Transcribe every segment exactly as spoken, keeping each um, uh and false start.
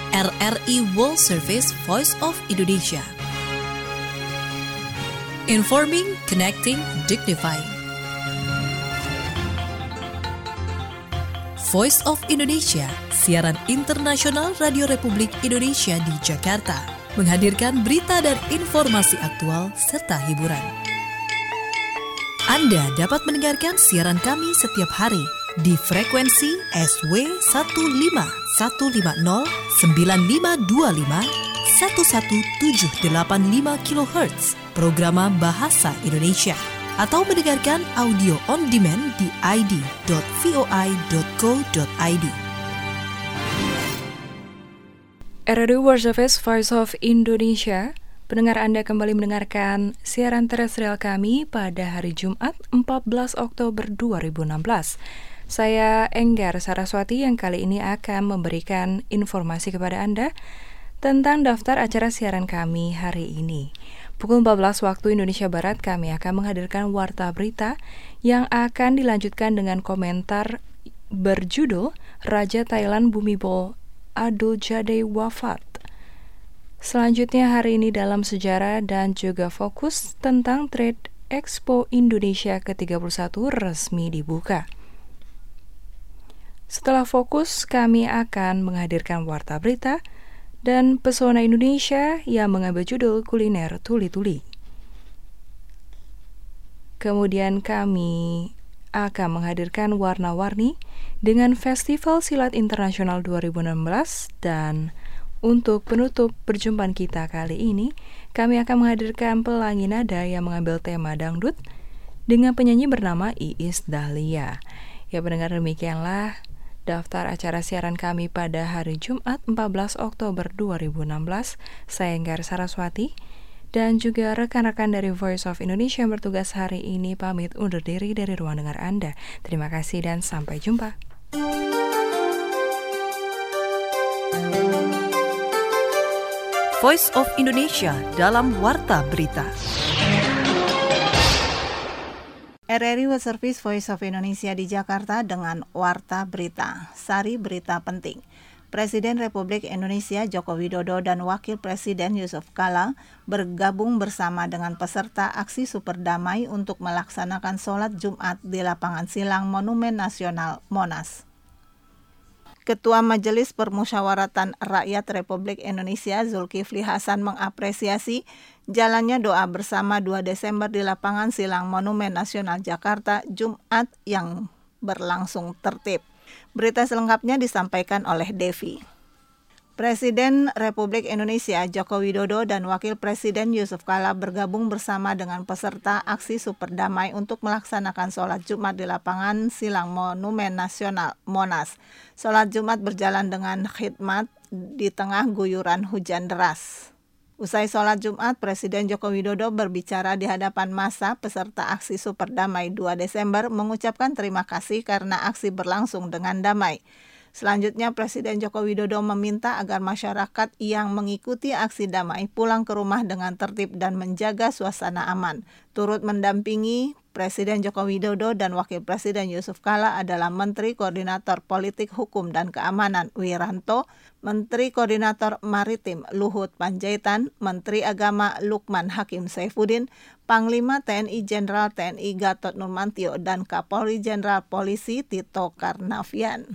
R R I World Service Voice of Indonesia. Informing, connecting, dignifying. Voice of Indonesia, siaran internasional Radio Republik Indonesia di Jakarta, menghadirkan berita dan informasi aktual serta hiburan. Anda dapat mendengarkan siaran kami setiap hari di frekuensi S W satu lima satu lima nol sembilan lima dua lima satu satu tujuh delapan lima kilohertz Programa Bahasa Indonesia, atau mendengarkan audio on demand di i d dot voi dot co dot i d. R R I World Service Voice of Indonesia, pendengar Anda kembali mendengarkan siaran terestrial kami pada hari Jumat empat belas Oktober dua ribu enam belas. Saya Enggar Saraswati yang kali ini akan memberikan informasi kepada Anda tentang daftar acara siaran kami hari ini. Pukul empat belas waktu Indonesia Barat kami akan menghadirkan warta berita yang akan dilanjutkan dengan komentar berjudul Raja Thailand Bhumibol Aduljadej wafat. Selanjutnya hari ini dalam sejarah dan juga fokus tentang Trade Expo Indonesia ke tiga puluh satu resmi dibuka. Setelah fokus, kami akan menghadirkan warta berita dan pesona Indonesia yang mengambil judul kuliner tuli-tuli. Kemudian kami akan menghadirkan warna-warni dengan Festival Silat Internasional dua ribu enam belas, dan untuk penutup perjumpaan kita kali ini, kami akan menghadirkan pelangi nada yang mengambil tema dangdut dengan penyanyi bernama Iis Dahlia. Ya, pendengar, demikianlah daftar acara siaran kami pada hari Jumat empat belas Oktober dua ribu enam belas. Saya Enggar Saraswati dan juga rekan-rekan dari Voice of Indonesia yang bertugas hari ini pamit undur diri dari ruang dengar Anda. Terima kasih dan sampai jumpa. Voice of Indonesia dalam Warta Berita. R R I World Service Voice of Indonesia di Jakarta dengan Warta Berita. Sari berita penting. Presiden Republik Indonesia Joko Widodo dan Wakil Presiden Yusuf Kala bergabung bersama dengan peserta aksi Super Damai untuk melaksanakan sholat Jumat di lapangan silang Monumen Nasional Monas. Ketua Majelis Permusyawaratan Rakyat Republik Indonesia Zulkifli Hasan mengapresiasi jalannya doa bersama dua Desember di lapangan silang Monumen Nasional Jakarta Jumat yang berlangsung tertib. Berita selengkapnya disampaikan oleh Devi. Presiden Republik Indonesia Joko Widodo dan Wakil Presiden Yusuf Kala bergabung bersama dengan peserta aksi Super Damai untuk melaksanakan sholat Jumat di lapangan silang Monumen Nasional Monas. Sholat Jumat berjalan dengan khidmat di tengah guyuran hujan deras. Usai sholat Jumat, Presiden Joko Widodo berbicara di hadapan massa peserta aksi Super Damai dua Desember mengucapkan terima kasih karena aksi berlangsung dengan damai. Selanjutnya, Presiden Joko Widodo meminta agar masyarakat yang mengikuti aksi damai pulang ke rumah dengan tertib dan menjaga suasana aman. Turut mendampingi Presiden Joko Widodo dan Wakil Presiden Yusuf Kala adalah Menteri Koordinator Politik Hukum dan Keamanan Wiranto, Menteri Koordinator Maritim Luhut Panjaitan, Menteri Agama Lukman Hakim Saifuddin, Panglima T N I Jenderal T N I Gatot Nurmantio, dan Kapolri Jenderal Polisi Tito Karnavian.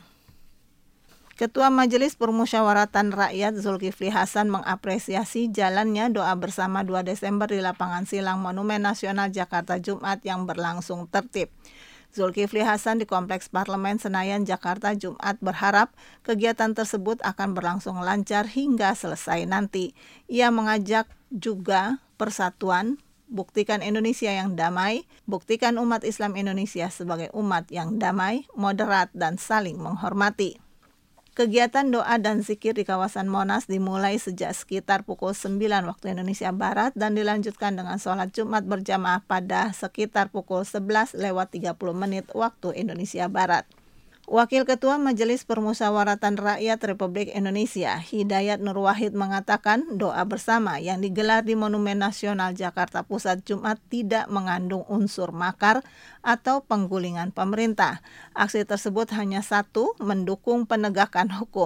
Ketua Majelis Permusyawaratan Rakyat Zulkifli Hasan mengapresiasi jalannya doa bersama dua Desember di lapangan silang Monumen Nasional Jakarta Jumat yang berlangsung tertib. Zulkifli Hasan di Kompleks Parlemen Senayan, Jakarta Jumat berharap kegiatan tersebut akan berlangsung lancar hingga selesai nanti. Ia mengajak juga persatuan, buktikan Indonesia yang damai, buktikan umat Islam Indonesia sebagai umat yang damai, moderat, dan saling menghormati. Kegiatan doa dan zikir di kawasan Monas dimulai sejak sekitar pukul sembilan waktu Indonesia Barat dan dilanjutkan dengan sholat Jumat berjamaah pada sekitar pukul sebelas lewat tiga puluh menit waktu Indonesia Barat. Wakil Ketua Majelis Permusyawaratan Rakyat Republik Indonesia, Hidayat Nur Wahid, mengatakan doa bersama yang digelar di Monumen Nasional Jakarta Pusat Jumat tidak mengandung unsur makar atau penggulingan pemerintah. Aksi tersebut hanya satu, mendukung penegakan hukum.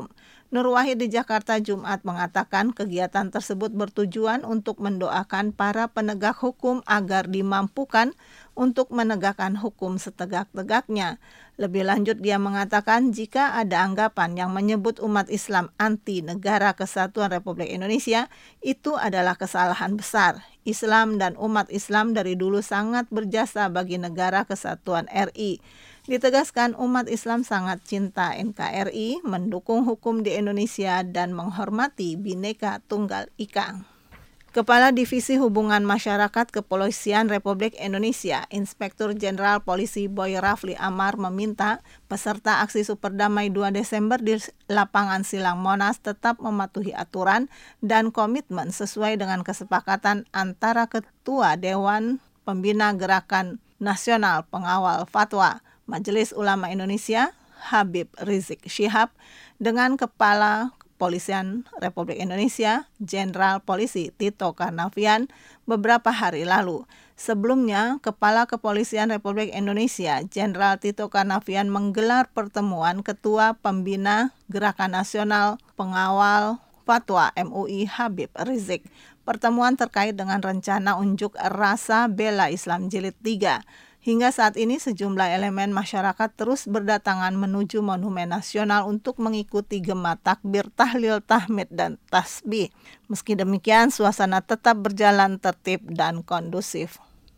Nur Wahid di Jakarta Jumat mengatakan kegiatan tersebut bertujuan untuk mendoakan para penegak hukum agar dimampukan untuk menegakkan hukum setegak-tegaknya. Lebih lanjut dia mengatakan jika ada anggapan yang menyebut umat Islam anti Negara Kesatuan Republik Indonesia, itu adalah kesalahan besar. Islam dan umat Islam dari dulu sangat berjasa bagi Negara Kesatuan R I. Ditegaskan umat Islam sangat cinta N K R I, mendukung hukum di Indonesia dan menghormati Bhinneka Tunggal Ika. Kepala Divisi Hubungan Masyarakat Kepolisian Republik Indonesia, Inspektur Jenderal Polisi Boy Rafli Amar meminta peserta aksi Super Damai dua Desember di lapangan Silang Monas tetap mematuhi aturan dan komitmen sesuai dengan kesepakatan antara Ketua Dewan Pembina Gerakan Nasional Pengawal Fatwa Majelis Ulama Indonesia, Habib Rizik Syihab, dengan Kepala Kepolisian Republik Indonesia, Jenderal Polisi Tito Karnavian beberapa hari lalu. Sebelumnya, Kepala Kepolisian Republik Indonesia, Jenderal Tito Karnavian menggelar pertemuan Ketua Pembina Gerakan Nasional Pengawal Fatwa M U I Habib Rizik. Pertemuan terkait dengan rencana unjuk rasa bela Islam jilid tiga. Hingga saat ini sejumlah elemen masyarakat terus berdatangan menuju Monumen Nasional untuk mengikuti gema takbir, tahlil, tahmid, dan tasbih. Meski demikian, suasana tetap berjalan tertib dan kondusif.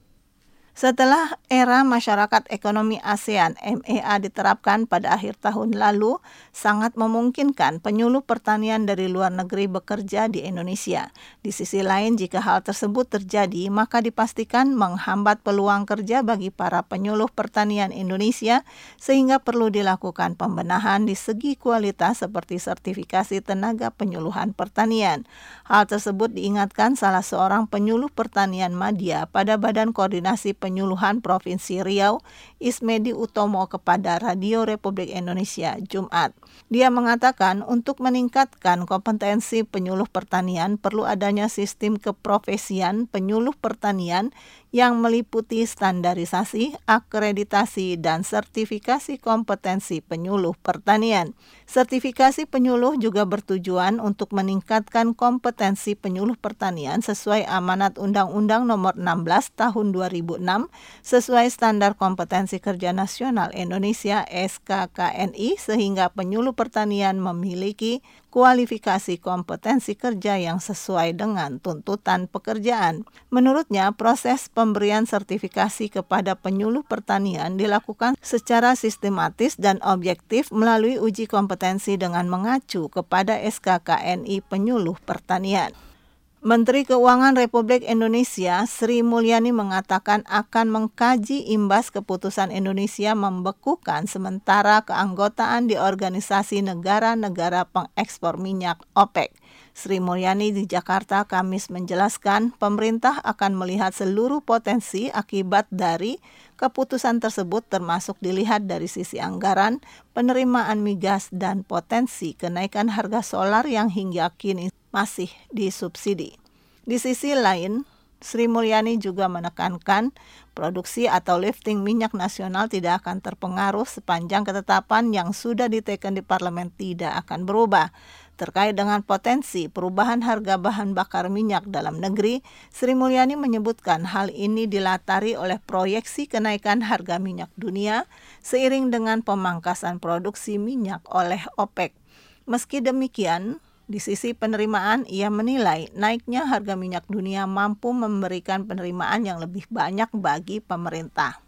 Setelah era masyarakat ekonomi ASEAN M E A diterapkan pada akhir tahun lalu, sangat memungkinkan penyuluh pertanian dari luar negeri bekerja di Indonesia. Di sisi lain, jika hal tersebut terjadi, maka dipastikan menghambat peluang kerja bagi para penyuluh pertanian Indonesia, sehingga perlu dilakukan pembenahan di segi kualitas seperti sertifikasi tenaga penyuluhan pertanian. Hal tersebut diingatkan salah seorang penyuluh pertanian madya pada Badan Koordinasi Penyuluhan Provinsi Riau, Ismedi Utomo, kepada Radio Republik Indonesia Jumat. Dia mengatakan untuk meningkatkan kompetensi penyuluh pertanian perlu adanya sistem keprofesian penyuluh pertanian yang meliputi standarisasi, akreditasi, dan sertifikasi kompetensi penyuluh pertanian. Sertifikasi penyuluh juga bertujuan untuk meningkatkan kompetensi penyuluh pertanian sesuai amanat Undang-Undang Nomor enam belas Tahun dua ribu enam sesuai standar kompetensi kerja nasional Indonesia S K K N I, sehingga penyuluh pertanian memiliki kualifikasi kompetensi kerja yang sesuai dengan tuntutan pekerjaan. Menurutnya, proses pemberian sertifikasi kepada penyuluh pertanian dilakukan secara sistematis dan objektif melalui uji kompetensi dengan mengacu kepada S K K N I penyuluh pertanian. Menteri Keuangan Republik Indonesia Sri Mulyani mengatakan akan mengkaji imbas keputusan Indonesia membekukan sementara keanggotaan di Organisasi Negara-Negara Pengekspor Minyak OPEC. Sri Mulyani di Jakarta Kamis menjelaskan pemerintah akan melihat seluruh potensi akibat dari keputusan tersebut, termasuk dilihat dari sisi anggaran, penerimaan migas, dan potensi kenaikan harga solar yang hingga kini masih disubsidi. Di sisi lain, Sri Mulyani juga menekankan produksi atau lifting minyak nasional tidak akan terpengaruh sepanjang ketetapan yang sudah diteken di parlemen tidak akan berubah. Terkait dengan potensi perubahan harga bahan bakar minyak dalam negeri, Sri Mulyani menyebutkan hal ini dilatari oleh proyeksi kenaikan harga minyak dunia seiring dengan pemangkasan produksi minyak oleh OPEC. Meski demikian, di sisi penerimaan, ia menilai naiknya harga minyak dunia mampu memberikan penerimaan yang lebih banyak bagi pemerintah.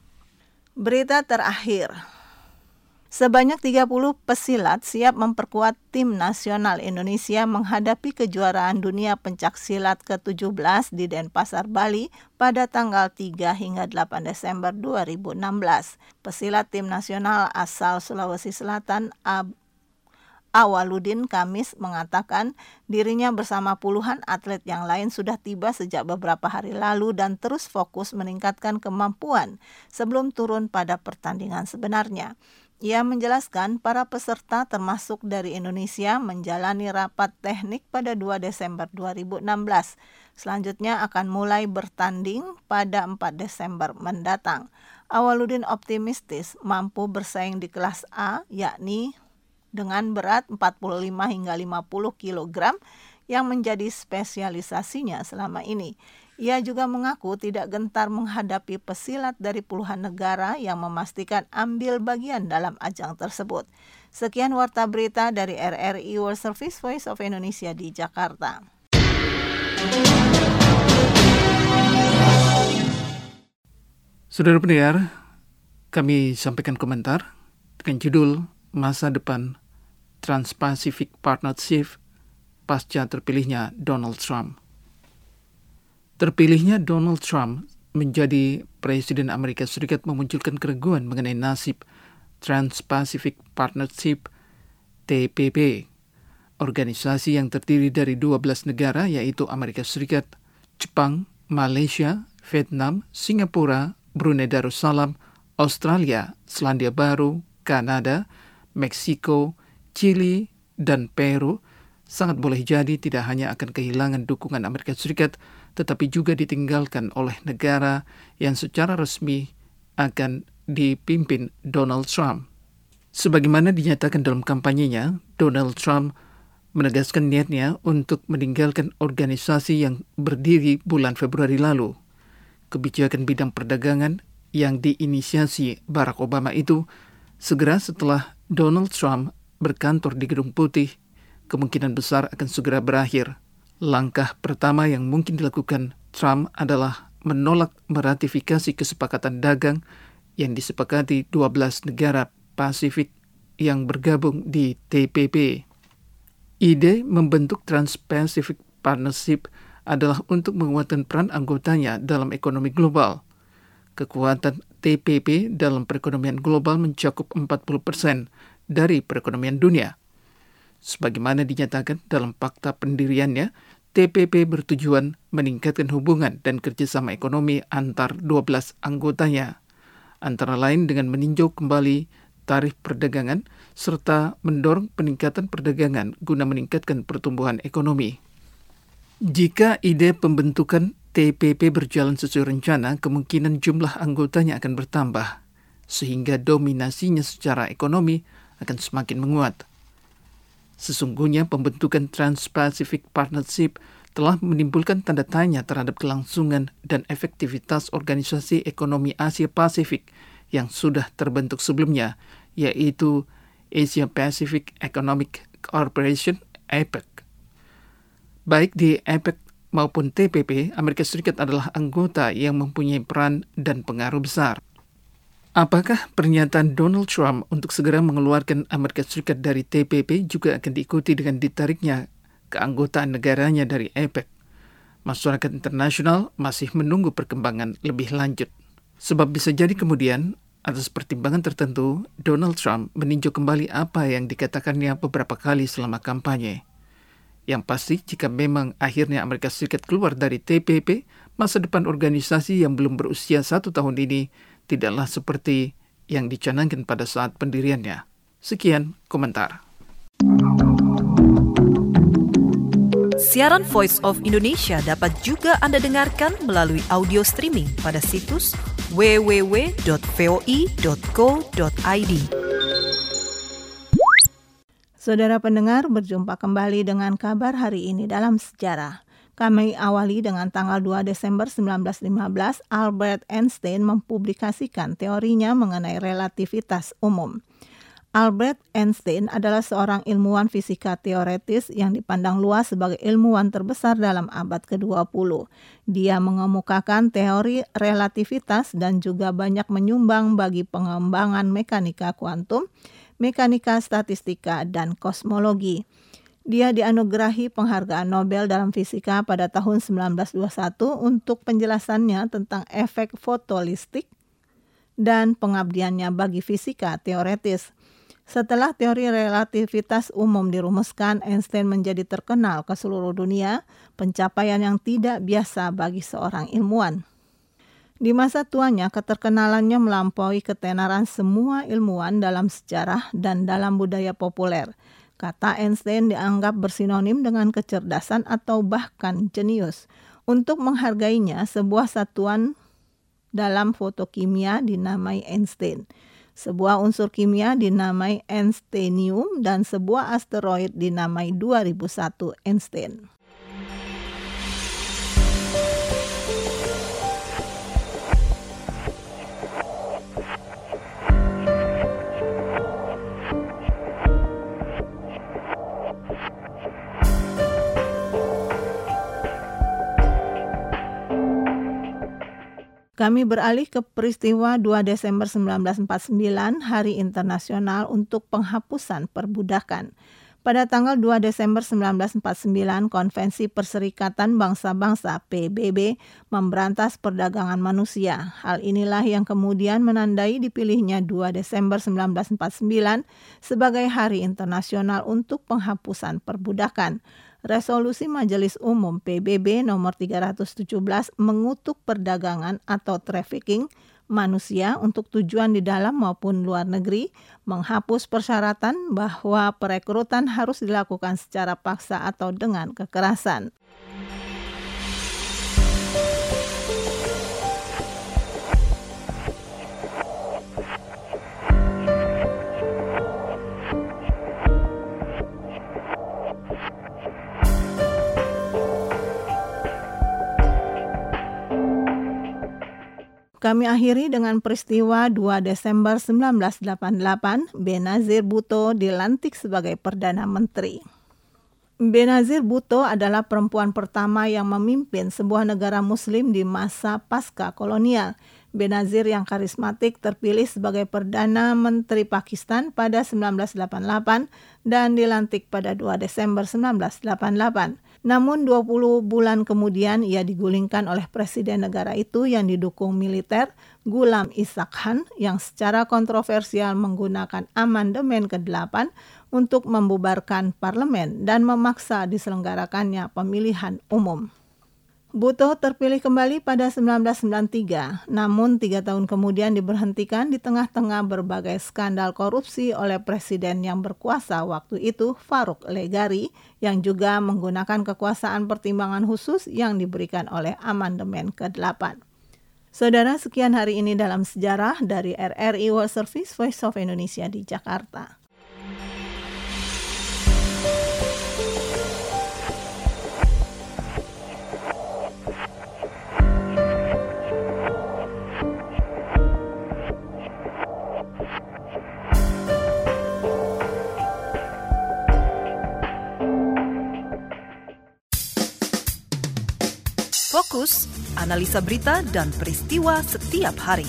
Berita terakhir. Sebanyak tiga puluh pesilat siap memperkuat tim nasional Indonesia menghadapi kejuaraan dunia pencaksilat ke tujuh belas di Denpasar, Bali pada tanggal tiga hingga delapan Desember dua ribu enam belas. Pesilat tim nasional asal Sulawesi Selatan Ab Awaludin Kamis mengatakan dirinya bersama puluhan atlet yang lain sudah tiba sejak beberapa hari lalu dan terus fokus meningkatkan kemampuan sebelum turun pada pertandingan sebenarnya. Ia menjelaskan para peserta termasuk dari Indonesia menjalani rapat teknik pada dua Desember dua ribu enam belas. Selanjutnya akan mulai bertanding pada empat Desember mendatang. Awaludin optimistis mampu bersaing di kelas A, yakni dengan berat empat puluh lima hingga lima puluh kilogram yang menjadi spesialisasinya selama ini. Ia juga mengaku tidak gentar menghadapi pesilat dari puluhan negara yang memastikan ambil bagian dalam ajang tersebut. Sekian warta berita dari R R I World Service Voice of Indonesia di Jakarta. Saudara pendengar, kami sampaikan komentar dengan judul Masa Depan Trans-Pacific Partnership pasca terpilihnya Donald Trump. Terpilihnya Donald Trump menjadi Presiden Amerika Serikat memunculkan keraguan mengenai nasib Trans-Pacific Partnership T P P, organisasi yang terdiri dari dua belas negara yaitu Amerika Serikat, Jepang, Malaysia, Vietnam, Singapura, Brunei Darussalam, Australia, Selandia Baru, Kanada, Meksiko, Chili, dan Peru sangat boleh jadi tidak hanya akan kehilangan dukungan Amerika Serikat, tetapi juga ditinggalkan oleh negara yang secara resmi akan dipimpin Donald Trump. Sebagaimana dinyatakan dalam kampanyenya, Donald Trump menegaskan niatnya untuk meninggalkan organisasi yang berdiri bulan Februari lalu. Kebijakan bidang perdagangan yang diinisiasi Barack Obama itu segera setelah Donald Trump berkantor di Gedung Putih kemungkinan besar akan segera berakhir. Langkah pertama yang mungkin dilakukan Trump adalah menolak meratifikasi kesepakatan dagang yang disepakati dua belas negara Pasifik yang bergabung di T P P. Ide membentuk Trans-Pacific Partnership adalah untuk menguatkan peran anggotanya dalam ekonomi global. Kekuatan T P P dalam perekonomian global mencakup empat puluh persen dari perekonomian dunia. Sebagaimana dinyatakan dalam fakta pendiriannya, T P P bertujuan meningkatkan hubungan dan kerjasama ekonomi antar dua belas anggotanya, antara lain dengan meninjau kembali tarif perdagangan serta mendorong peningkatan perdagangan guna meningkatkan pertumbuhan ekonomi. Jika ide pembentukan T P P berjalan sesuai rencana, kemungkinan jumlah anggotanya akan bertambah, sehingga dominasinya secara ekonomi akan semakin menguat. Sesungguhnya pembentukan Trans-Pacific Partnership telah menimbulkan tanda tanya terhadap kelangsungan dan efektivitas organisasi ekonomi Asia Pasifik yang sudah terbentuk sebelumnya, yaitu Asia Pacific Economic Cooperation (A P E C). Baik di A P E C maupun T P P, Amerika Serikat adalah anggota yang mempunyai peran dan pengaruh besar. Apakah pernyataan Donald Trump untuk segera mengeluarkan Amerika Serikat dari T P P juga akan diikuti dengan ditariknya keanggotaan negaranya dari A P E C? Masyarakat internasional masih menunggu perkembangan lebih lanjut. Sebab bisa jadi kemudian, atas pertimbangan tertentu, Donald Trump meninjau kembali apa yang dikatakannya beberapa kali selama kampanye. Yang pasti, jika memang akhirnya Amerika Serikat keluar dari T P P, masa depan organisasi yang belum berusia satu tahun ini tidaklah seperti yang dicanangkan pada saat pendiriannya. Sekian komentar. Siaran Voice of Indonesia dapat juga Anda dengarkan melalui audio streaming pada situs w w w dot voi dot co dot i d. Saudara pendengar, berjumpa kembali dengan kabar hari ini dalam sejarah. Kami awali dengan tanggal dua Desember seribu sembilan ratus lima belas, Albert Einstein mempublikasikan teorinya mengenai relativitas umum. Albert Einstein adalah seorang ilmuwan fisika teoretis yang dipandang luas sebagai ilmuwan terbesar dalam abad kedua puluh. Dia mengemukakan teori relativitas dan juga banyak menyumbang bagi pengembangan mekanika kuantum, mekanika statistika, dan kosmologi. Dia dianugerahi penghargaan Nobel dalam fisika pada tahun seribu sembilan ratus dua puluh satu untuk penjelasannya tentang efek fotolistik dan pengabdiannya bagi fisika teoretis. Setelah teori relativitas umum dirumuskan, Einstein menjadi terkenal ke seluruh dunia, pencapaian yang tidak biasa bagi seorang ilmuwan. Di masa tuanya, keterkenalannya melampaui ketenaran semua ilmuwan dalam sejarah dan dalam budaya populer. Kata Einstein dianggap bersinonim dengan kecerdasan atau bahkan jenius. Untuk menghargainya, sebuah satuan dalam fotokimia dinamai Einstein. Sebuah unsur kimia dinamai Einsteinium dan sebuah asteroid dinamai dua ribu satu Einstein. Kami beralih ke peristiwa dua Desember seribu sembilan ratus empat puluh sembilan, Hari Internasional untuk Penghapusan Perbudakan. Pada tanggal dua Desember seribu sembilan ratus empat puluh sembilan, Konvensi Perserikatan Bangsa-Bangsa P B B memberantas perdagangan manusia. Hal inilah yang kemudian menandai dipilihnya dua Desember seribu sembilan ratus empat puluh sembilan sebagai Hari Internasional untuk Penghapusan Perbudakan. Resolusi Majelis Umum P B B nomor tiga ratus tujuh belas mengutuk perdagangan atau trafficking manusia untuk tujuan di dalam maupun luar negeri, menghapus persyaratan bahwa perekrutan harus dilakukan secara paksa atau dengan kekerasan. Kami akhiri dengan peristiwa dua Desember seribu sembilan ratus delapan puluh delapan, Benazir Bhutto dilantik sebagai Perdana Menteri. Benazir Bhutto adalah perempuan pertama yang memimpin sebuah negara muslim di masa pasca kolonial. Benazir yang karismatik terpilih sebagai Perdana Menteri Pakistan pada seribu sembilan ratus delapan puluh delapan dan dilantik pada dua Desember seribu sembilan ratus delapan puluh delapan. Namun dua puluh bulan kemudian ia digulingkan oleh presiden negara itu yang didukung militer, Ghulam Ishaq Khan, yang secara kontroversial menggunakan amandemen kedelapan untuk membubarkan parlemen dan memaksa diselenggarakannya pemilihan umum. Bhutto terpilih kembali pada seribu sembilan ratus sembilan puluh tiga, namun tiga tahun kemudian diberhentikan di tengah-tengah berbagai skandal korupsi oleh presiden yang berkuasa waktu itu, Farouk Leghari, yang juga menggunakan kekuasaan pertimbangan khusus yang diberikan oleh amandemen kedelapan. Saudara, sekian hari ini dalam sejarah dari R R I World Service Voice of Indonesia di Jakarta. Fokus, analisa berita dan peristiwa setiap hari.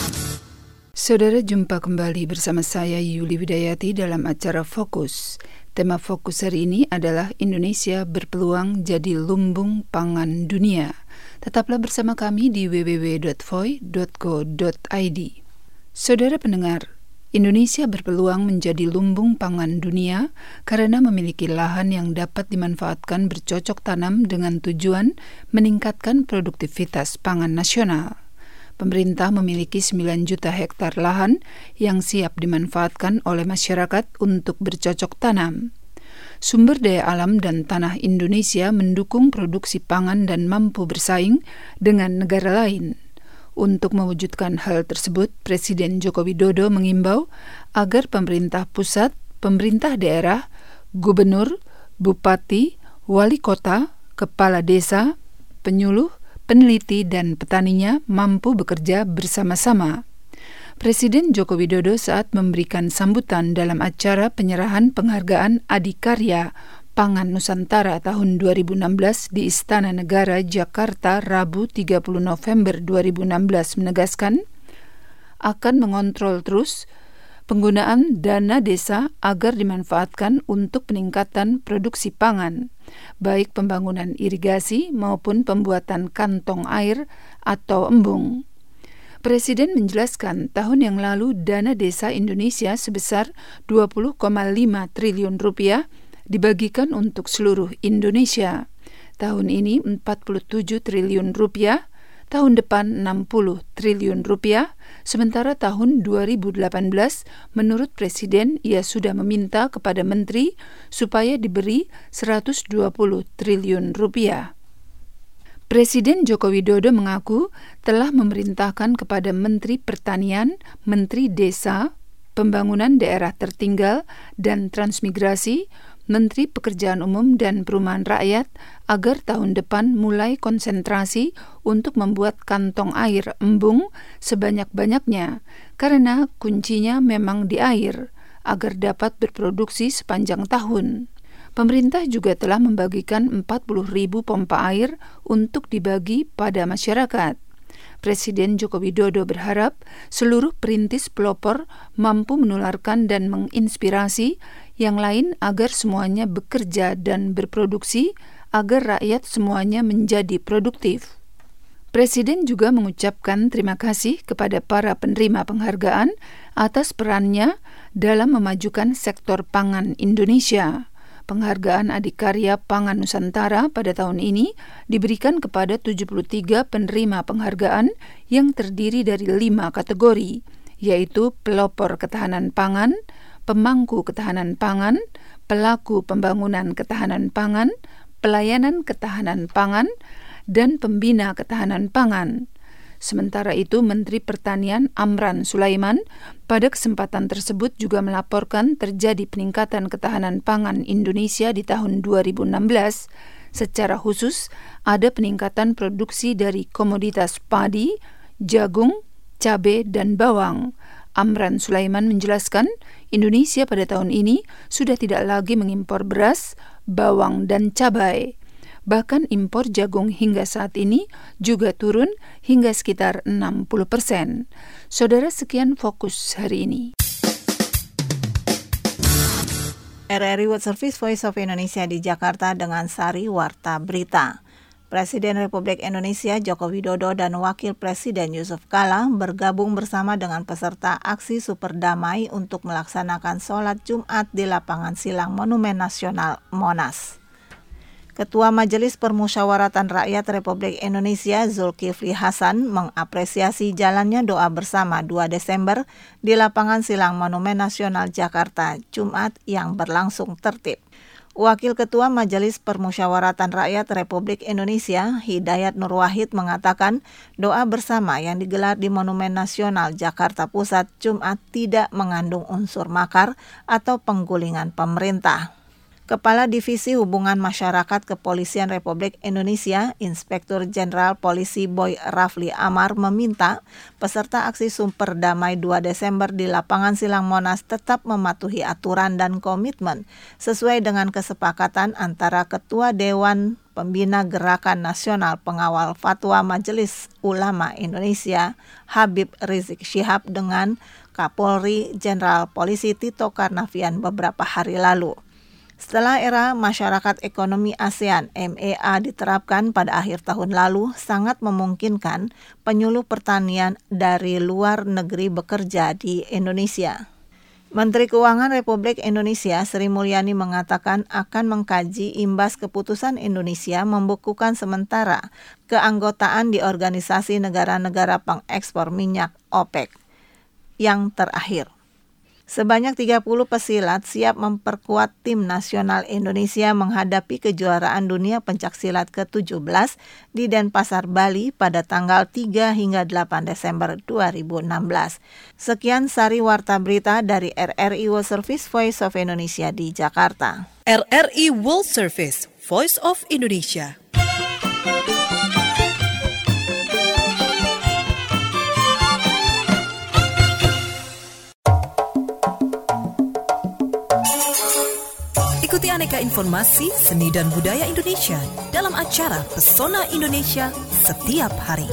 Saudara, jumpa kembali bersama saya Yuli Widayati dalam acara Fokus. Tema Fokus hari ini adalah Indonesia berpeluang jadi lumbung pangan dunia. Tetaplah bersama kami di w w w dot voi dot co dot i d. Saudara pendengar, Indonesia berpeluang menjadi lumbung pangan dunia karena memiliki lahan yang dapat dimanfaatkan bercocok tanam dengan tujuan meningkatkan produktivitas pangan nasional. Pemerintah memiliki sembilan juta hektar lahan yang siap dimanfaatkan oleh masyarakat untuk bercocok tanam. Sumber daya alam dan tanah Indonesia mendukung produksi pangan dan mampu bersaing dengan negara lain. Untuk mewujudkan hal tersebut, Presiden Joko Widodo mengimbau agar pemerintah pusat, pemerintah daerah, gubernur, bupati, wali kota, kepala desa, penyuluh, peneliti, dan petaninya mampu bekerja bersama-sama. Presiden Joko Widodo saat memberikan sambutan dalam acara penyerahan penghargaan Adikarya Pangan Nusantara tahun dua ribu enam belas di Istana Negara, Jakarta, Rabu tiga puluh November dua ribu enam belas menegaskan akan mengontrol terus penggunaan dana desa agar dimanfaatkan untuk peningkatan produksi pangan, baik pembangunan irigasi maupun pembuatan kantong air atau embung. Presiden menjelaskan tahun yang lalu dana desa Indonesia sebesar dua puluh koma lima triliun rupiah dibagikan untuk seluruh Indonesia. Tahun ini empat puluh tujuh triliun rupiah, tahun depan enam puluh triliun rupiah, sementara tahun dua ribu delapan belas menurut Presiden ia sudah meminta kepada menteri supaya diberi seratus dua puluh triliun rupiah. Presiden Joko Widodo mengaku telah memerintahkan kepada Menteri Pertanian, Menteri Desa, Pembangunan Daerah Tertinggal, dan Transmigrasi, Menteri Pekerjaan Umum dan Perumahan Rakyat agar tahun depan mulai konsentrasi untuk membuat kantong air embung sebanyak-banyaknya, karena kuncinya memang di air, agar dapat berproduksi sepanjang tahun. Pemerintah juga telah membagikan empat puluh ribu pompa air untuk dibagi pada masyarakat. Presiden Joko Widodo berharap seluruh perintis pelopor mampu menularkan dan menginspirasi yang lain agar semuanya bekerja dan berproduksi, agar rakyat semuanya menjadi produktif. Presiden juga mengucapkan terima kasih kepada para penerima penghargaan atas perannya dalam memajukan sektor pangan Indonesia. Penghargaan Adikarya Pangan Nusantara pada tahun ini diberikan kepada tujuh puluh tiga penerima penghargaan yang terdiri dari lima kategori, yaitu pelopor ketahanan pangan, pemangku ketahanan pangan, pelaku pembangunan ketahanan pangan, pelayanan ketahanan pangan, dan pembina ketahanan pangan. Sementara itu, Menteri Pertanian Amran Sulaiman pada kesempatan tersebut juga melaporkan terjadi peningkatan ketahanan pangan Indonesia di tahun dua ribu enam belas. Secara khusus, ada peningkatan produksi dari komoditas padi, jagung, cabai, dan bawang. Amran Sulaiman menjelaskan, Indonesia pada tahun ini sudah tidak lagi mengimpor beras, bawang, dan cabai. Bahkan impor jagung hingga saat ini juga turun hingga sekitar enam puluh persen. Saudara, sekian fokus hari ini. R R I World Service Voice of Indonesia di Jakarta dengan Sari Warta Berita. Presiden Republik Indonesia Joko Widodo dan Wakil Presiden Yusuf Kala bergabung bersama dengan peserta aksi Super Damai untuk melaksanakan sholat Jumat di lapangan silang Monumen Nasional Monas. Ketua Majelis Permusyawaratan Rakyat Republik Indonesia Zulkifli Hasan mengapresiasi jalannya doa bersama dua Desember di lapangan silang Monumen Nasional Jakarta Jumat yang berlangsung tertib. Wakil Ketua Majelis Permusyawaratan Rakyat Republik Indonesia Hidayat Nur Wahid mengatakan doa bersama yang digelar di Monumen Nasional Jakarta Pusat Jumat tidak mengandung unsur makar atau penggulingan pemerintah. Kepala Divisi Hubungan Masyarakat Kepolisian Republik Indonesia, Inspektur Jenderal Polisi Boy Rafli Amar meminta peserta aksi Super Damai dua Desember di lapangan silang Monas tetap mematuhi aturan dan komitmen sesuai dengan kesepakatan antara Ketua Dewan Pembina Gerakan Nasional Pengawal Fatwa Majelis Ulama Indonesia, Habib Rizik Syihab dengan Kapolri Jenderal Polisi Tito Karnavian beberapa hari lalu. Setelah era Masyarakat Ekonomi ASEAN M E A diterapkan pada akhir tahun lalu, sangat memungkinkan penyuluh pertanian dari luar negeri bekerja di Indonesia. Menteri Keuangan Republik Indonesia Sri Mulyani mengatakan akan mengkaji imbas keputusan Indonesia membukukan sementara keanggotaan di Organisasi Negara-Negara Pengekspor Minyak OPEC yang terakhir. Sebanyak tiga puluh pesilat siap memperkuat tim nasional Indonesia menghadapi kejuaraan dunia pencaksilat ke tujuh belas di Denpasar, Bali pada tanggal tiga hingga delapan Desember dua ribu enam belas. Sekian Sari Warta Berita dari R R I World Service Voice of Indonesia di Jakarta. R R I World Service Voice of Indonesia. Ikuti aneka informasi seni dan budaya Indonesia dalam acara Pesona Indonesia setiap hari.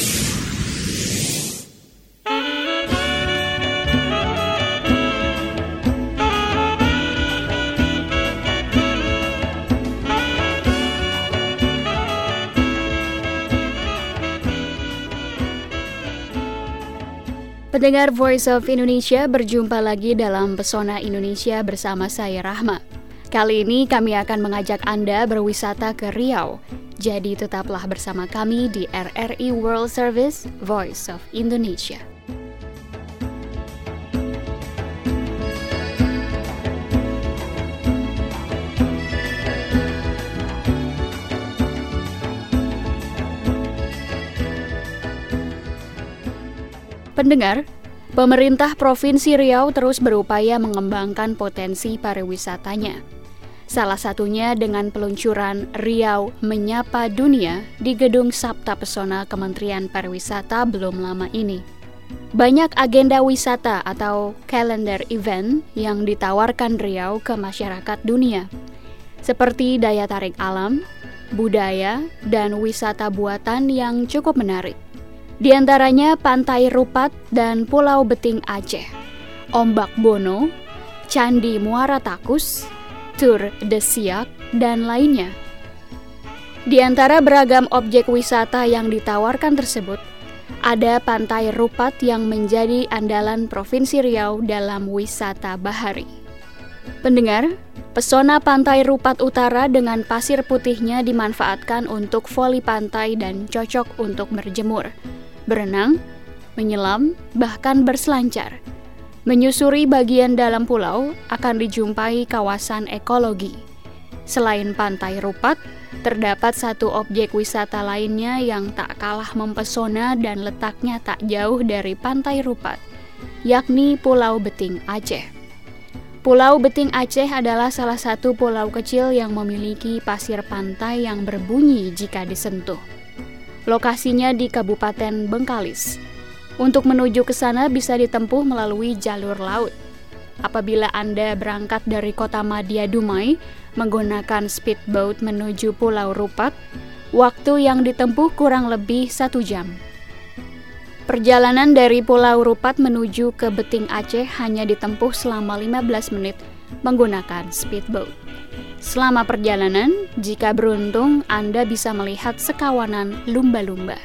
Pendengar Voice of Indonesia, berjumpa lagi dalam Pesona Indonesia bersama saya Rahma. Kali ini kami akan mengajak Anda berwisata ke Riau. Jadi tetaplah bersama kami di R R I World Service Voice of Indonesia. Pendengar, pemerintah Provinsi Riau terus berupaya mengembangkan potensi pariwisatanya. Salah satunya dengan peluncuran Riau Menyapa Dunia di Gedung Sabta Pesona Kementerian Pariwisata belum lama ini. Banyak agenda wisata atau kalender event yang ditawarkan Riau ke masyarakat dunia, seperti daya tarik alam, budaya, dan wisata buatan yang cukup menarik. Di antaranya Pantai Rupat dan Pulau Beting Aceh, Ombak Bono, Candi Muara Takus, Tur de Siak, dan lainnya. Di antara beragam objek wisata yang ditawarkan tersebut, ada Pantai Rupat yang menjadi andalan Provinsi Riau dalam wisata bahari. Pendengar, pesona Pantai Rupat Utara dengan pasir putihnya dimanfaatkan untuk voli pantai dan cocok untuk berjemur, berenang, menyelam, bahkan berselancar. Menyusuri bagian dalam pulau akan dijumpai kawasan ekologi. Selain Pantai Rupat, terdapat satu objek wisata lainnya yang tak kalah mempesona dan letaknya tak jauh dari Pantai Rupat, yakni Pulau Beting Aceh. Pulau Beting Aceh adalah salah satu pulau kecil yang memiliki pasir pantai yang berbunyi jika disentuh. Lokasinya di Kabupaten Bengkalis. Untuk menuju ke sana bisa ditempuh melalui jalur laut. Apabila Anda berangkat dari Kota Madia Dumai menggunakan speedboat menuju Pulau Rupat, waktu yang ditempuh kurang lebih satu jam. Perjalanan dari Pulau Rupat menuju ke Beting Aceh hanya ditempuh selama lima belas menit menggunakan speedboat. Selama perjalanan, jika beruntung, Anda bisa melihat sekawanan lumba-lumba.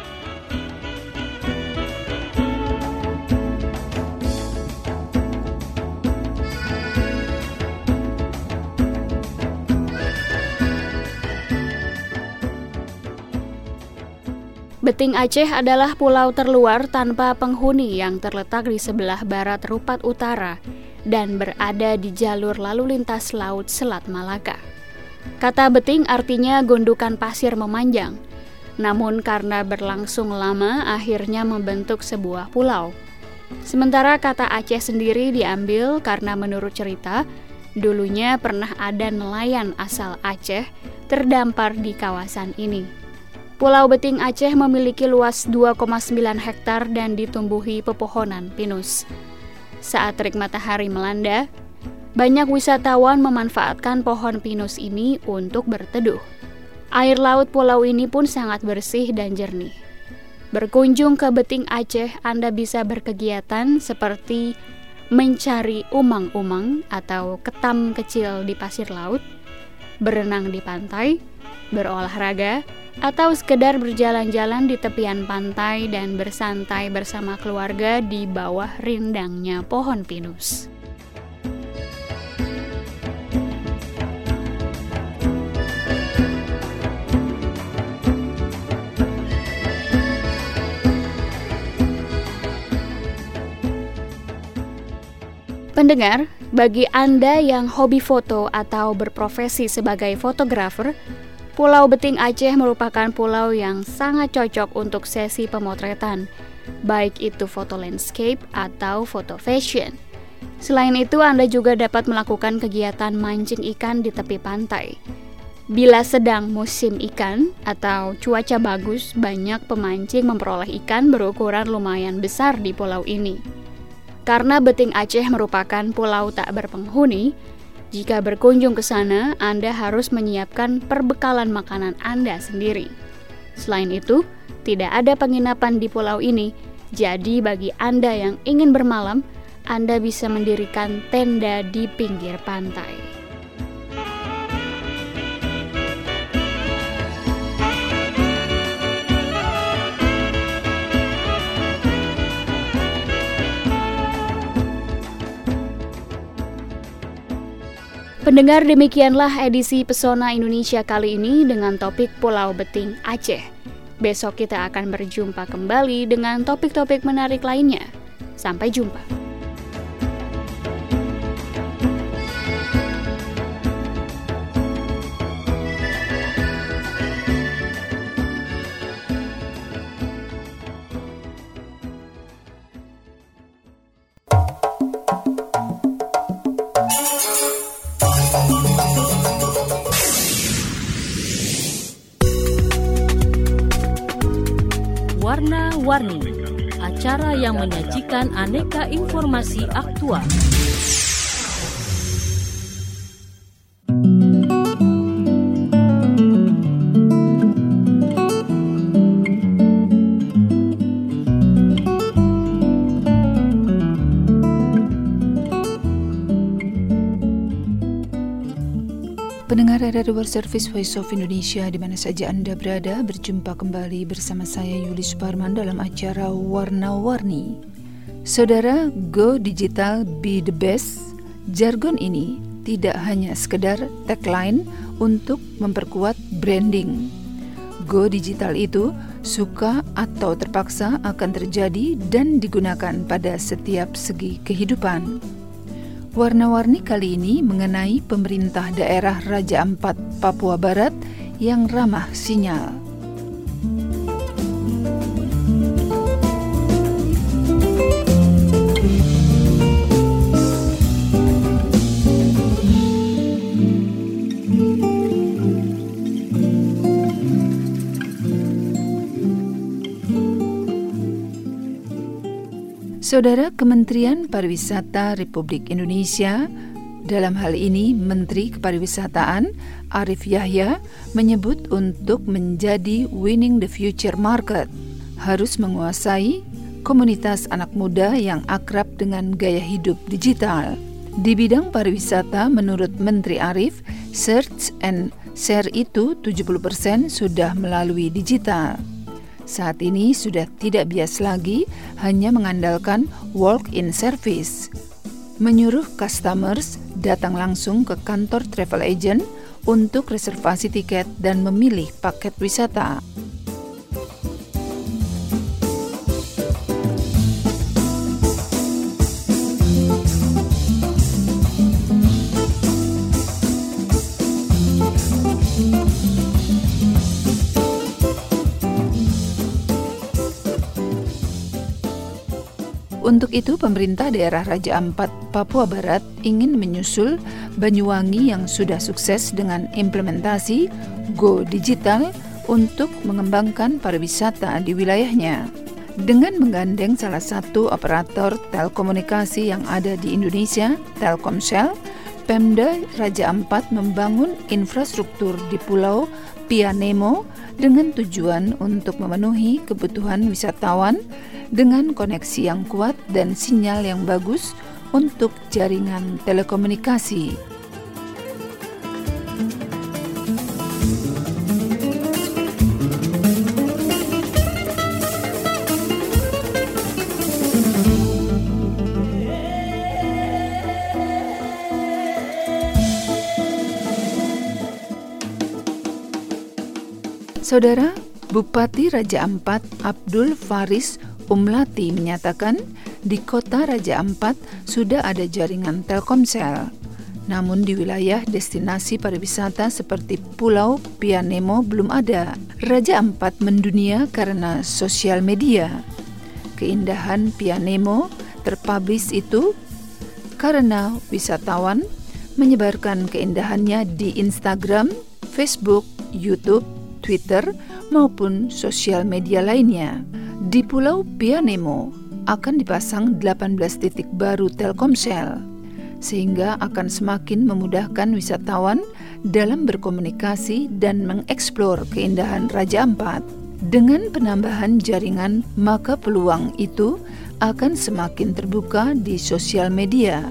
Beting Aceh adalah pulau terluar tanpa penghuni yang terletak di sebelah barat Rupat Utara dan berada di jalur lalu lintas Laut Selat Malaka. Kata beting artinya gundukan pasir memanjang, namun karena berlangsung lama akhirnya membentuk sebuah pulau. Sementara kata Aceh sendiri diambil karena menurut cerita, dulunya pernah ada nelayan asal Aceh terdampar di kawasan ini. Pulau Beting Aceh memiliki luas dua koma sembilan hektar dan ditumbuhi pepohonan pinus. Saat terik matahari melanda, banyak wisatawan memanfaatkan pohon pinus ini untuk berteduh. Air laut pulau ini pun sangat bersih dan jernih. Berkunjung ke Beting Aceh, Anda bisa berkegiatan seperti mencari umang-umang atau ketam kecil di pasir laut, berenang di pantai, berolahraga, atau sekedar berjalan-jalan di tepian pantai dan bersantai bersama keluarga di bawah rindangnya pohon pinus. Pendengar, bagi Anda yang hobi foto atau berprofesi sebagai fotografer, Pulau Beting Aceh merupakan pulau yang sangat cocok untuk sesi pemotretan, baik itu foto landscape atau foto fashion. Selain itu, Anda juga dapat melakukan kegiatan mancing ikan di tepi pantai. Bila sedang musim ikan atau cuaca bagus, banyak pemancing memperoleh ikan berukuran lumayan besar di pulau ini. Karena Beting Aceh merupakan pulau tak berpenghuni, jika berkunjung ke sana, Anda harus menyiapkan perbekalan makanan Anda sendiri. Selain itu, tidak ada penginapan di pulau ini, jadi bagi Anda yang ingin bermalam, Anda bisa mendirikan tenda di pinggir pantai. Pendengar, demikianlah edisi Pesona Indonesia kali ini dengan topik Pulau Beting Aceh. Besok kita akan berjumpa kembali dengan topik-topik menarik lainnya. Sampai jumpa. Warna-Warni, acara yang menyajikan aneka informasi aktual. Pendengar R R I World Service Voice of Indonesia di mana saja Anda berada, berjumpa kembali bersama saya Yuli Suparman dalam acara Warna-Warni. Saudara, Go Digital Be The Best, jargon ini tidak hanya sekedar tagline untuk memperkuat branding. Go Digital itu suka atau terpaksa akan terjadi dan digunakan pada setiap segi kehidupan. Warna-Warni kali ini mengenai pemerintah daerah Raja Ampat, Papua Barat yang ramah sinyal. Saudara, Kementerian Pariwisata Republik Indonesia, dalam hal ini Menteri Kepariwisataan Arief Yahya, menyebut untuk menjadi winning the future market harus menguasai komunitas anak muda yang akrab dengan gaya hidup digital. Di bidang pariwisata, menurut Menteri Arief, search and share itu tujuh puluh persen sudah melalui digital. Saat ini sudah tidak bias lagi hanya mengandalkan walk-in service. Menyuruh customers datang langsung ke kantor travel agent untuk reservasi tiket dan memilih paket wisata. Untuk itu, pemerintah daerah Raja Ampat, Papua Barat ingin menyusul Banyuwangi yang sudah sukses dengan implementasi Go Digital untuk mengembangkan pariwisata di wilayahnya. Dengan menggandeng salah satu operator telekomunikasi yang ada di Indonesia, Telkomsel, Pemda Raja Ampat membangun infrastruktur di Pulau Pianemo dengan tujuan untuk memenuhi kebutuhan wisatawan dengan koneksi yang kuat dan sinyal yang bagus untuk jaringan telekomunikasi. Saudara, Bupati Raja Ampat Abdul Faris Umlati menyatakan di kota Raja Ampat sudah ada jaringan Telkomsel. Namun di wilayah destinasi pariwisata seperti Pulau Pianemo belum ada. Raja Ampat mendunia karena sosial media. Keindahan Pianemo terpublish itu karena wisatawan menyebarkan keindahannya di Instagram, Facebook, YouTube, Twitter, maupun sosial media lainnya. Di Pulau Pianemo akan dipasang delapan belas titik baru Telkomsel, sehingga akan semakin memudahkan wisatawan dalam berkomunikasi dan mengeksplor keindahan Raja Ampat. Dengan penambahan jaringan, maka peluang itu akan semakin terbuka di sosial media.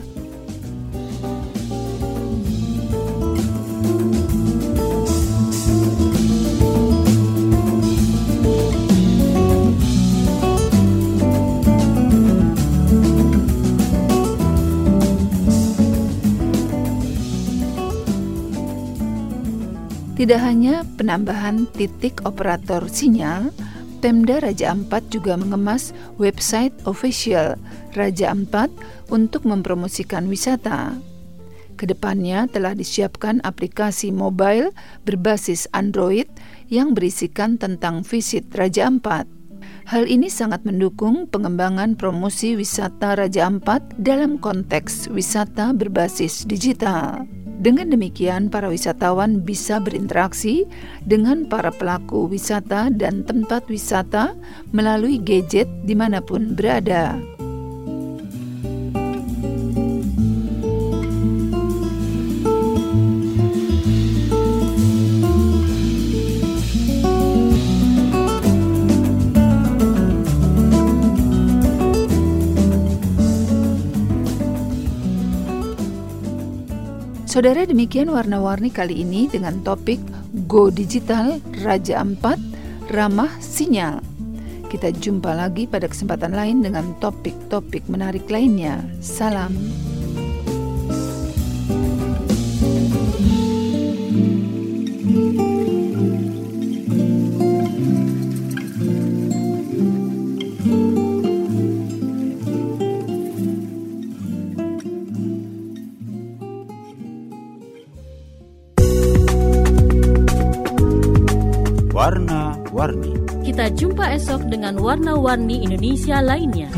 Tidak hanya penambahan titik operator sinyal, Pemda Raja Ampat juga mengemas website official Raja Ampat untuk mempromosikan wisata. Kedepannya telah disiapkan aplikasi mobile berbasis Android yang berisikan tentang visit Raja Ampat. Hal ini sangat mendukung pengembangan promosi wisata Raja Ampat dalam konteks wisata berbasis digital. Dengan demikian, para wisatawan bisa berinteraksi dengan para pelaku wisata dan tempat wisata melalui gadget dimanapun berada. Saudara, demikian warna-warni kali ini dengan topik Go Digital Raja Ampat Ramah Sinyal. Kita jumpa lagi pada kesempatan lain dengan topik-topik menarik lainnya. Salam. Warna-warni. Kita jumpa esok dengan warna-warni Indonesia lainnya.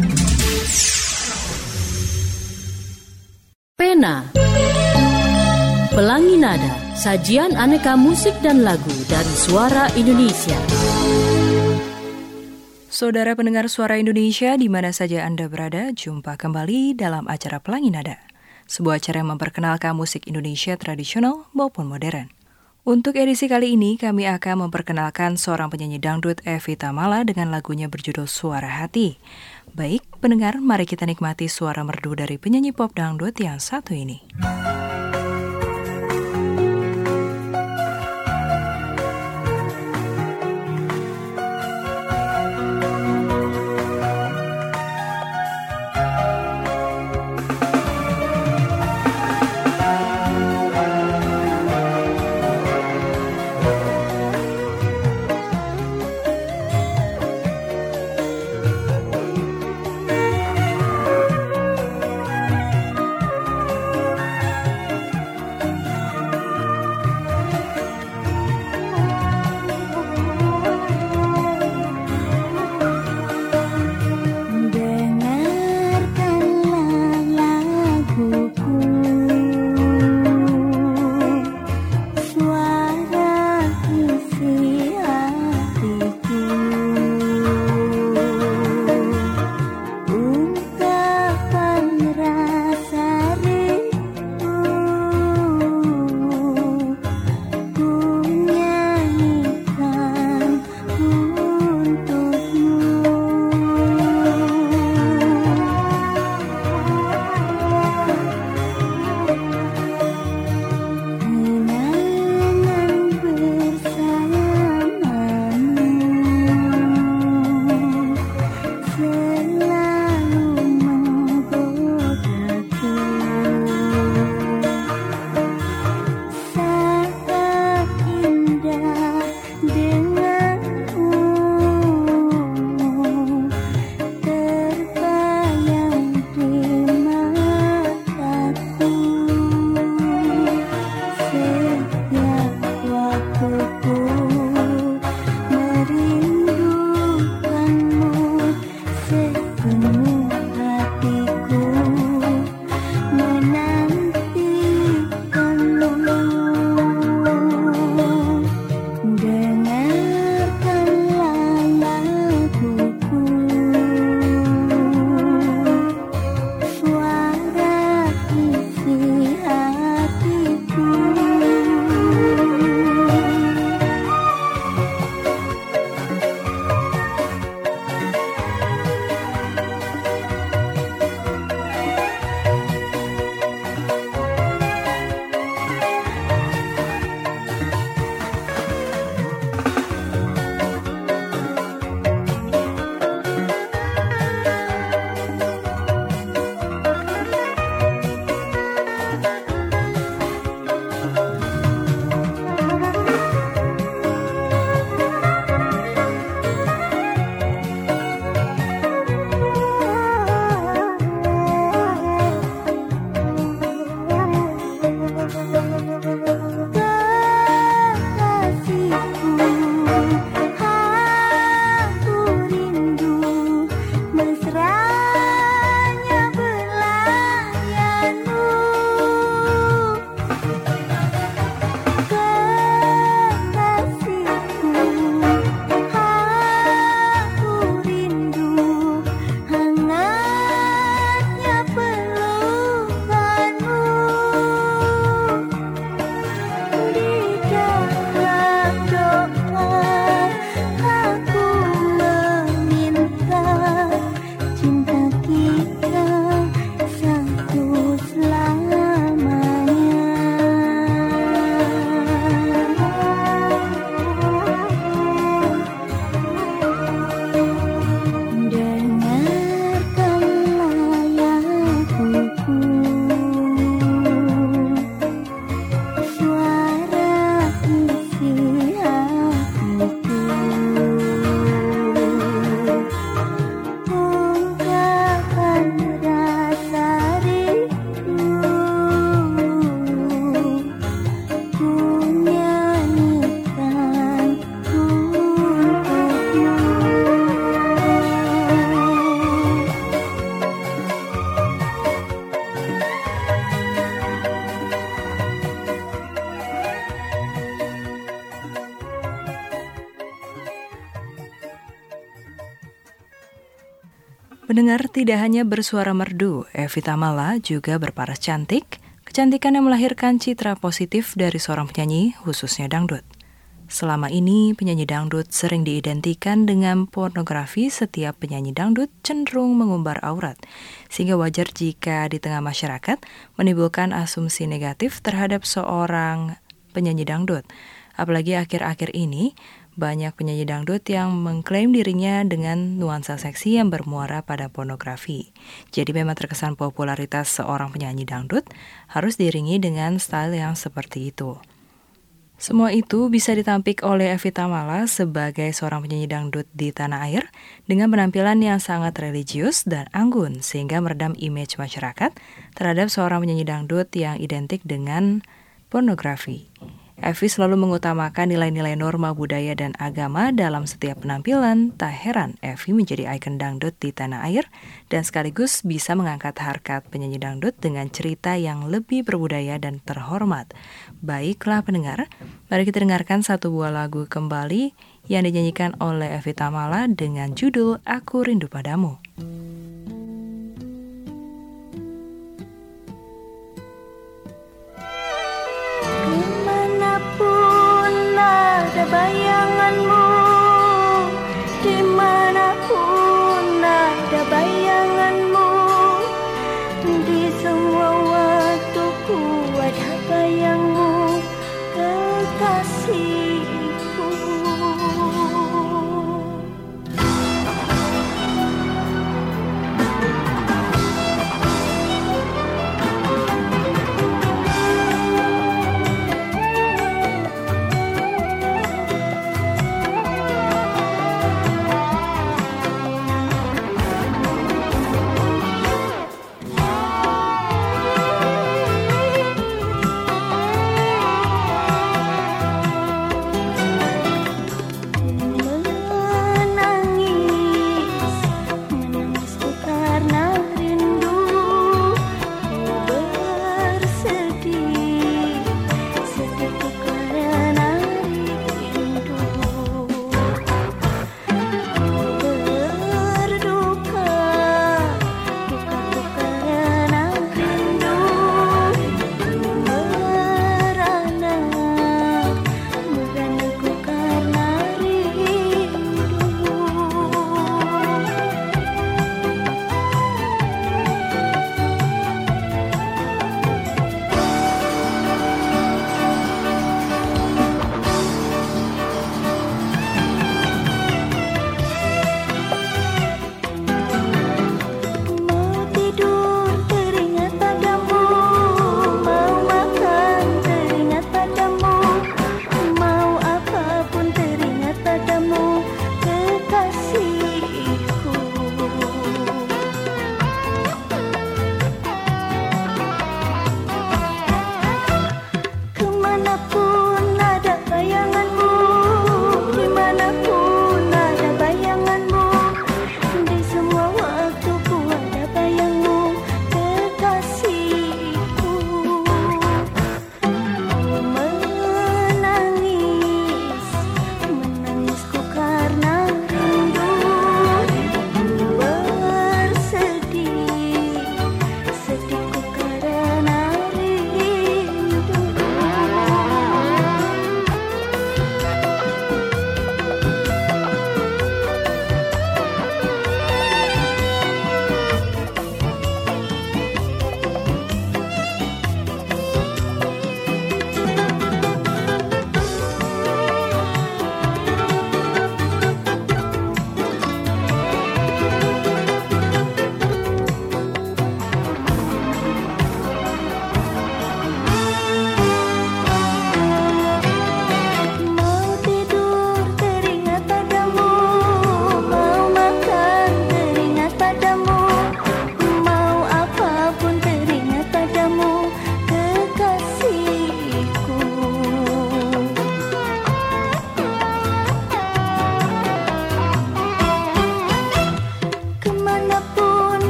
Pena, Pelangi Nada, sajian aneka musik dan lagu dari Suara Indonesia. Saudara pendengar Suara Indonesia, di mana saja Anda berada, jumpa kembali dalam acara Pelangi Nada, sebuah acara yang memperkenalkan musik Indonesia tradisional maupun modern. Untuk edisi kali ini, kami akan memperkenalkan seorang penyanyi dangdut Evi Tamala dengan lagunya berjudul Suara Hati. Baik, pendengar, mari kita nikmati suara merdu dari penyanyi pop dangdut yang satu ini. Pendengar, tidak hanya bersuara merdu, Evi Tamala juga berparas cantik, kecantikan yang melahirkan citra positif dari seorang penyanyi, khususnya dangdut. Selama ini, penyanyi dangdut sering diidentikan dengan pornografi. Setiap penyanyi dangdut cenderung mengumbar aurat, sehingga wajar jika di tengah masyarakat menimbulkan asumsi negatif terhadap seorang penyanyi dangdut. Apalagi akhir-akhir ini, banyak penyanyi dangdut yang mengklaim dirinya dengan nuansa seksi yang bermuara pada pornografi. Jadi memang terkesan popularitas seorang penyanyi dangdut harus diiringi dengan style yang seperti itu. Semua itu bisa ditampik oleh Evi Tamala sebagai seorang penyanyi dangdut di tanah air dengan penampilan yang sangat religius dan anggun sehingga meredam image masyarakat terhadap seorang penyanyi dangdut yang identik dengan pornografi. Evi selalu mengutamakan nilai-nilai norma budaya dan agama dalam setiap penampilan. Tak heran Evi menjadi ikon dangdut di tanah air dan sekaligus bisa mengangkat harkat penyanyi dangdut dengan cerita yang lebih berbudaya dan terhormat. Baiklah pendengar, mari kita dengarkan satu buah lagu kembali yang dinyanyikan oleh Evi Tamala dengan judul Aku Rindu Padamu. Ada bayanganmu, dimanapun ada bayanganmu, di semua waktuku ada bayangmu, kekasihku.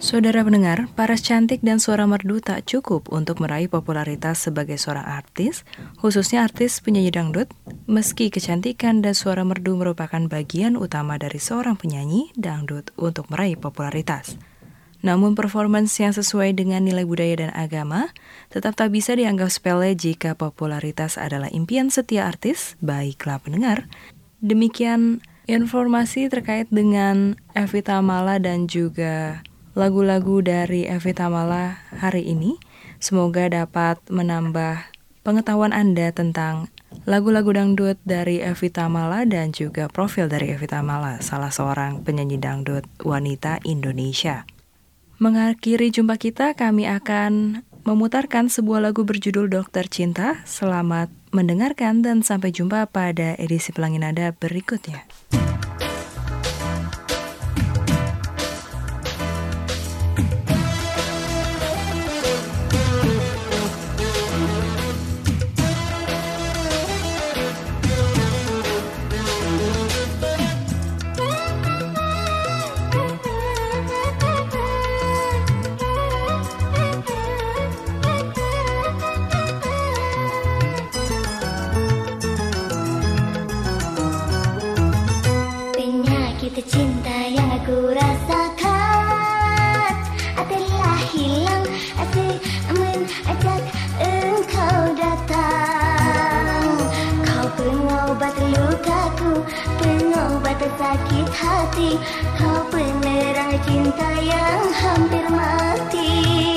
Saudara pendengar, paras cantik dan suara merdu tak cukup untuk meraih popularitas sebagai seorang artis, khususnya artis penyanyi dangdut, meski kecantikan dan suara merdu merupakan bagian utama dari seorang penyanyi dangdut untuk meraih popularitas. Namun performance yang sesuai dengan nilai budaya dan agama tetap tak bisa dianggap sepele jika popularitas adalah impian setia artis, baiklah pendengar. Demikian informasi terkait dengan Evie Tamala dan juga lagu-lagu dari Evie Tamala hari ini. Semoga dapat menambah pengetahuan Anda tentang lagu-lagu dangdut dari Evie Tamala dan juga profil dari Evie Tamala, salah seorang penyanyi dangdut wanita Indonesia. Mengakhiri jumpa kita, kami akan memutarkan sebuah lagu berjudul Dokter Cinta. Selamat mendengarkan dan sampai jumpa pada edisi Pelangi Nada berikutnya. Cinta yang aku rasakan telah hilang, asik menajak engkau datang. Kau pengobat lukaku, pengobat sakit hati, kau penerang cinta yang hampir mati.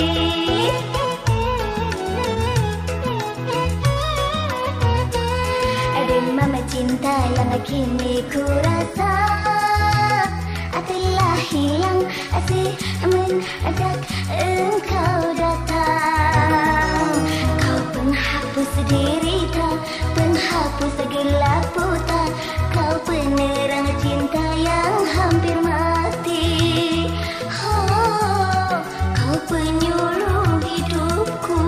Ada mama cinta yang kini ku rasa telah hilang, asik menajak engkau datang. Kau penghapus derita, penghapus gelap buta, kau penerang cinta yang hampir mati. Oh, kau penyuluh hidupku.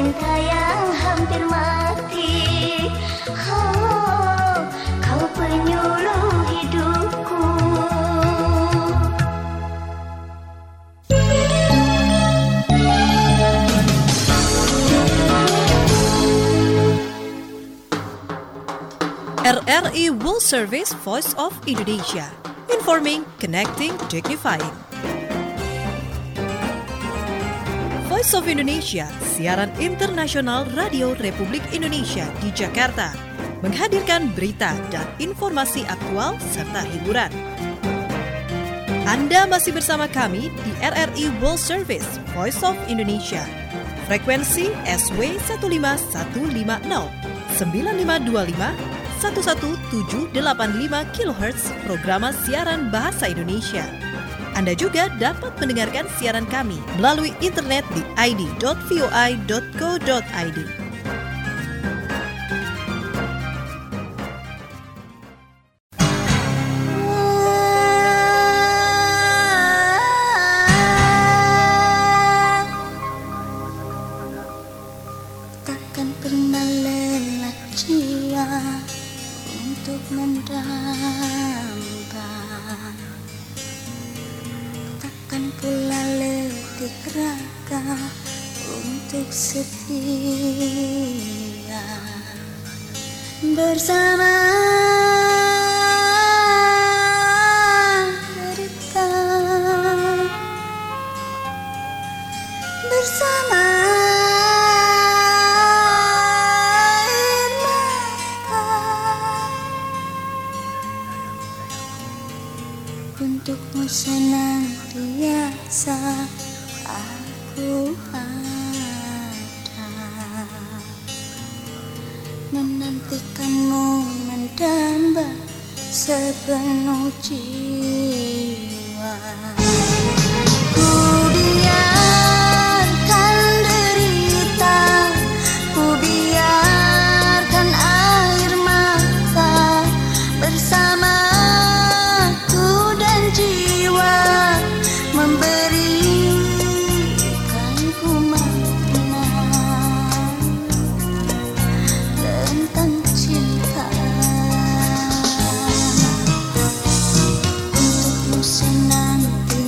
cinta yang hampir mati. Oh, kau penyuluh hidupku. R R I World Service Voice of Indonesia. Informing, connecting, dignifying. Voice of Indonesia, siaran internasional Radio Republik Indonesia di Jakarta, menghadirkan berita dan informasi aktual serta hiburan. Anda masih bersama kami di R R I World Service Voice of Indonesia. Frekuensi S W satu lima satu lima nol, sembilan lima dua lima, satu satu tujuh delapan lima kilohertz programa siaran bahasa Indonesia. Anda juga dapat mendengarkan siaran kami melalui internet di i d dot voi dot co dot i d. Takkan pernah lelah jiwa untuk mendamba, takkan pula letih raga untuk setia bersama derita, bersama air mata, untukmu senantiasa aku ada, menantikanmu mendamba sepenuh jiwa. Ku biarkan derita, ku biarkan air mata bersamaku dan jiwa, memberikanku makna tentang cinta. Untukmu senantiasa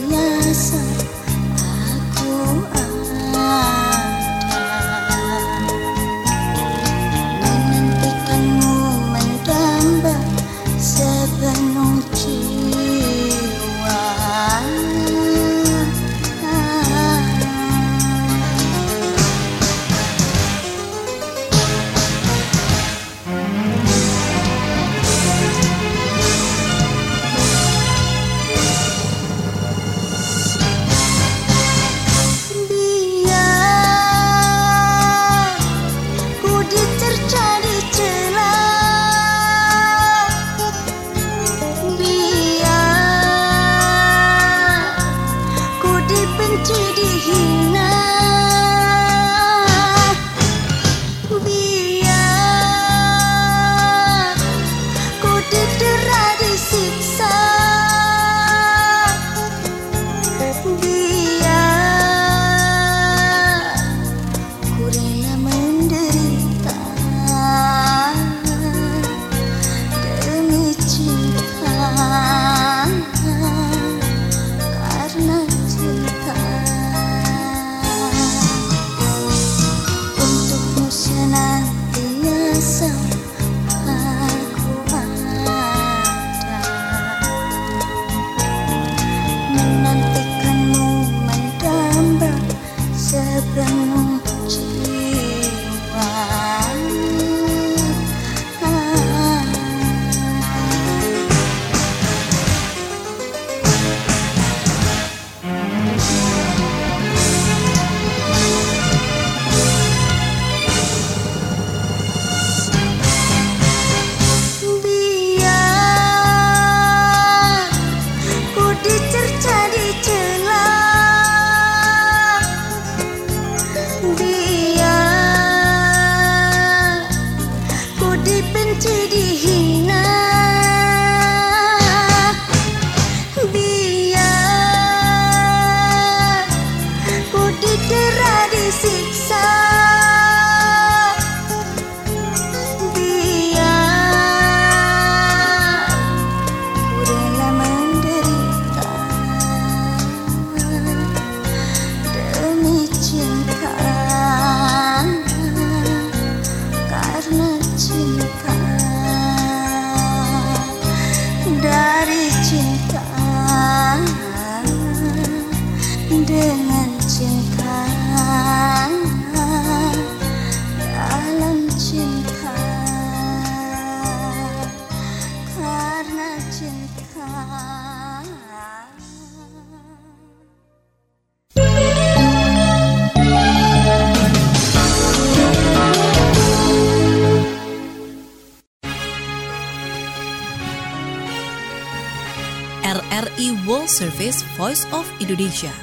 R I World Service Voice of Indonesia.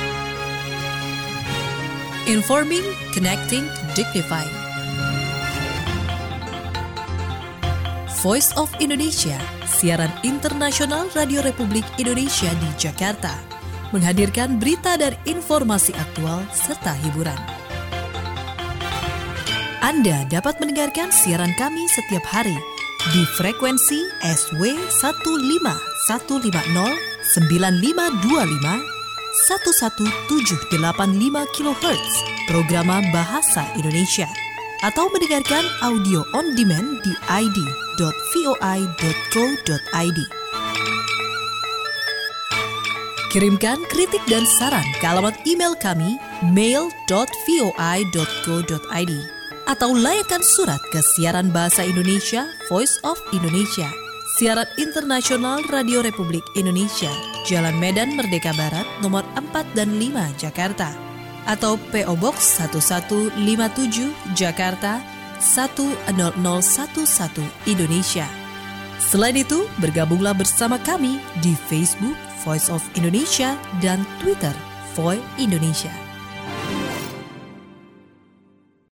Informing, connecting, dignifying. Voice of Indonesia, siaran internasional Radio Republik Indonesia di Jakarta, menghadirkan berita dan informasi aktual serta hiburan. Anda dapat mendengarkan siaran kami setiap hari di frekuensi S W satu lima satu lima nol sembilan lima dua lima satu satu tujuh delapan lima kilohertz program Bahasa Indonesia, atau mendengarkan audio on demand di i d dot voi dot co dot i d. Kirimkan kritik dan saran ke alamat email kami mail dot voi dot co dot i d atau layakkan surat ke siaran Bahasa Indonesia Voice of Indonesia, siaran internasional Radio Republik Indonesia, Jalan Medan Merdeka Barat nomor empat dan lima Jakarta, atau P O Box satu satu lima tujuh Jakarta satu nol nol satu satu Indonesia. Selain itu, bergabunglah bersama kami di Facebook Voice of Indonesia dan Twitter Voi Indonesia.